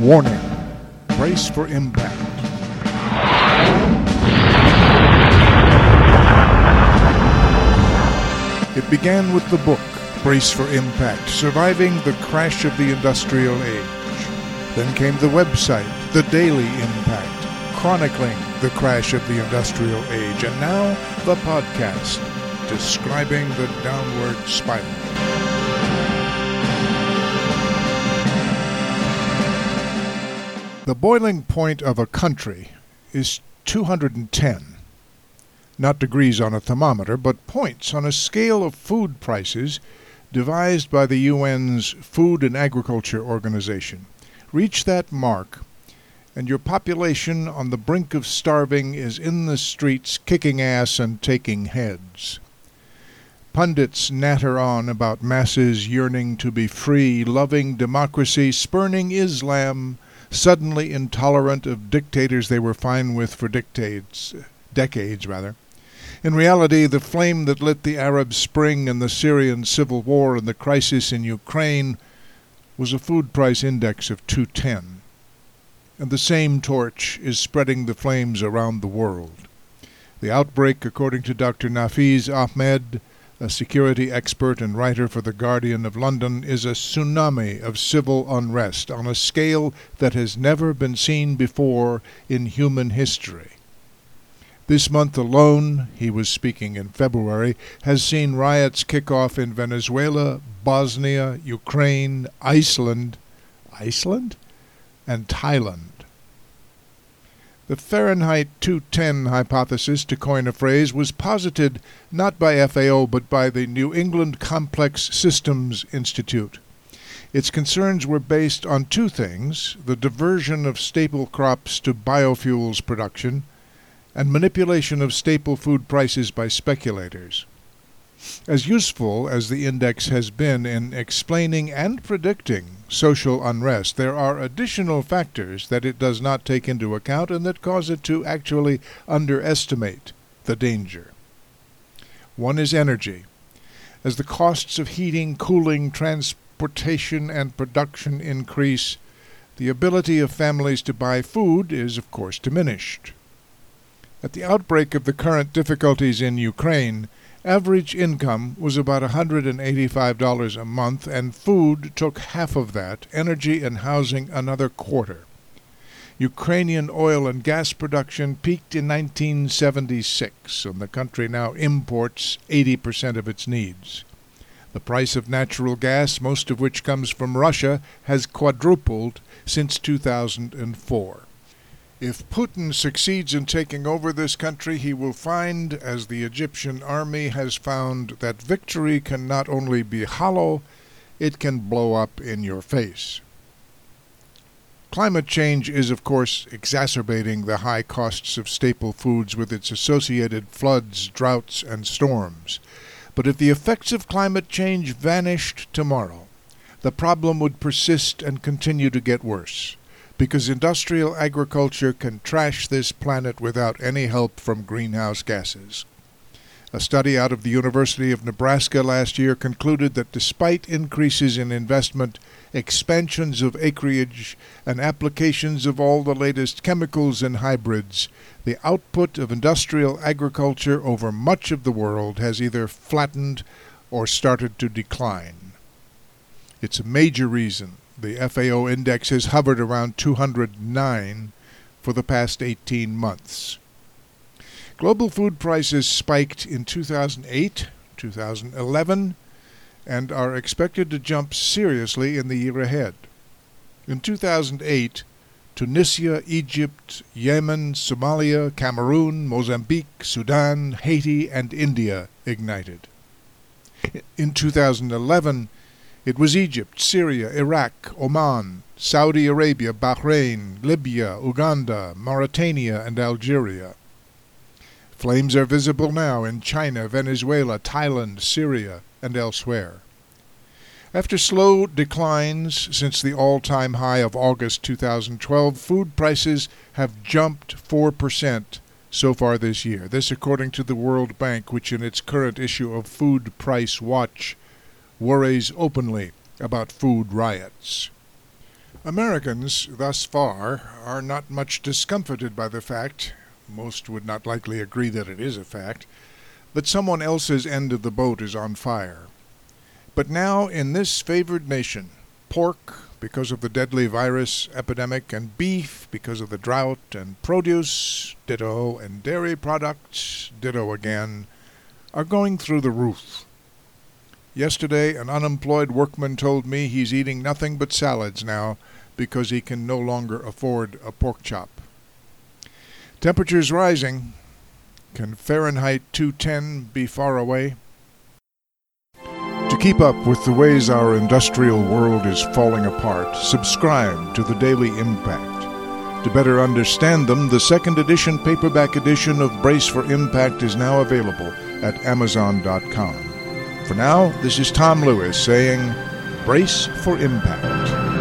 Warning. Brace for impact. It began with the book, Brace for Impact, Surviving the Crash of the Industrial Age. Then came the website, The Daily Impact, chronicling the crash of the Industrial Age. And now, the podcast, describing the downward spiral. The boiling point of a country is 210. Not degrees on a thermometer, but points on a scale of food prices devised by the UN's Food and Agriculture Organization. Reach that mark, and your population on the brink of starving is in the streets kicking ass and taking heads. Pundits natter on about masses yearning to be free, loving democracy, spurning Islam, suddenly intolerant of dictators they were fine with for decades. In reality, the flame that lit the Arab Spring and the Syrian civil war and the crisis in Ukraine was a food price index of 210. And the same torch is spreading the flames around the world. The outbreak, according to Dr. Nafiz Ahmed, a security expert and writer for The Guardian of London, is a tsunami of civil unrest on a scale that has never been seen before in human history. This month alone, he was speaking in February, has seen riots kick off in Venezuela, Bosnia, Ukraine, Iceland, and Thailand. The Fahrenheit 210 hypothesis, to coin a phrase, was posited not by FAO but by the New England Complex Systems Institute. Its concerns were based on two things: the diversion of staple crops to biofuels production and manipulation of staple food prices by speculators. As useful as the index has been in explaining and predicting social unrest, there are additional factors that it does not take into account and that cause it to actually underestimate the danger. One is energy. As the costs of heating, cooling, transportation, and production increase, the ability of families to buy food is, of course, diminished. At the outbreak of the current difficulties in Ukraine, average income was about $185 a month, and food took half of that, energy and housing another quarter. Ukrainian oil and gas production peaked in 1976, and the country now imports 80% of its needs. The price of natural gas, most of which comes from Russia, has quadrupled since 2004. If Putin succeeds in taking over this country, he will find, as the Egyptian army has found, that victory can not only be hollow, it can blow up in your face. Climate change is, of course, exacerbating the high costs of staple foods with its associated floods, droughts, and storms. But if the effects of climate change vanished tomorrow, the problem would persist and continue to get worse, because industrial agriculture can trash this planet without any help from greenhouse gases. A study out of the University of Nebraska last year concluded that despite increases in investment, expansions of acreage, and applications of all the latest chemicals and hybrids, the output of industrial agriculture over much of the world has either flattened or started to decline. It's a major reason the FAO index has hovered around 209 for the past 18 months. Global food prices spiked in 2008, 2011, and are expected to jump seriously in the year ahead. In 2008, Tunisia, Egypt, Yemen, Somalia, Cameroon, Mozambique, Sudan, Haiti, and India ignited. In 2011, it was Egypt, Syria, Iraq, Oman, Saudi Arabia, Bahrain, Libya, Uganda, Mauritania, and Algeria. Flames are visible now in China, Venezuela, Thailand, Syria, and elsewhere. After slow declines since the all-time high of August 2012, food prices have jumped 4% so far this year. This according to the World Bank, which in its current issue of Food Price Watch worries openly about food riots. Americans, thus far, are not much discomfited by the fact, most would not likely agree that it is a fact, that someone else's end of the boat is on fire. But now, in this favored nation, pork, because of the deadly virus epidemic, and beef, because of the drought, and produce, ditto, and dairy products, ditto again, are going through the roof. Yesterday, an unemployed workman told me he's eating nothing but salads now because he can no longer afford a pork chop. Temperatures rising. Can Fahrenheit 210 be far away? To keep up with the ways our industrial world is falling apart, subscribe to the Daily Impact. To better understand them, the second edition paperback edition of Brace for Impact is now available at Amazon.com. For now, this is Tom Lewis saying, Brace for Impact.